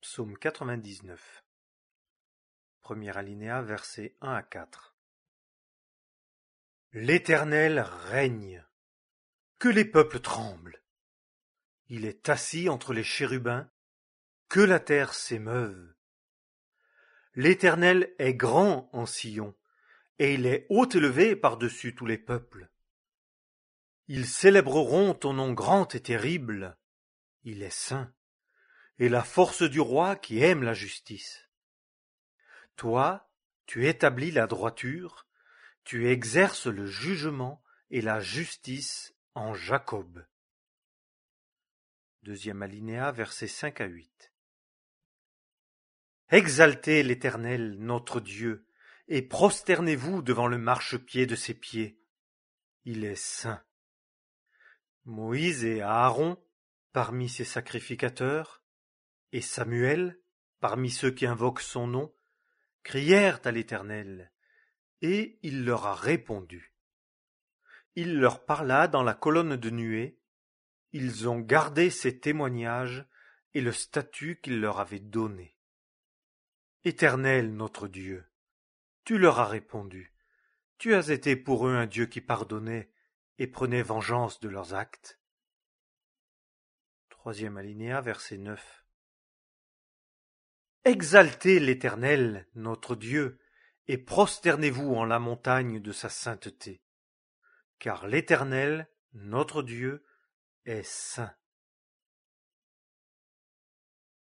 Psaume 99. Premier alinéa, versets 1 à 4. L'Éternel règne. Que les peuples tremblent. Il est assis entre les chérubins. Que la terre s'émeuve. L'Éternel est grand en Sion, et il est haut élevé par-dessus tous les peuples. Ils célébreront ton nom grand et terrible. Il est saint, et la force du roi qui aime la justice. Toi, tu établis la droiture, tu exerces le jugement et la justice en Jacob. Deuxième alinéa, versets 5 à 8. Exaltez l'Éternel, notre Dieu, et prosternez-vous devant le marchepied de ses pieds. Il est saint. Moïse et Aaron, parmi ses sacrificateurs, et Samuel, parmi ceux qui invoquent son nom, crièrent à l'Éternel, et il leur a répondu. Il leur parla dans la colonne de nuée, ils ont gardé ses témoignages et le statut qu'il leur avait donné. Éternel notre Dieu, tu leur as répondu, tu as été pour eux un Dieu qui pardonnait et prenait vengeance de leurs actes. Troisième alinéa, verset 9. Exaltez l'Éternel, notre Dieu, et prosternez-vous en la montagne de sa sainteté. Car l'Éternel, notre Dieu, est saint.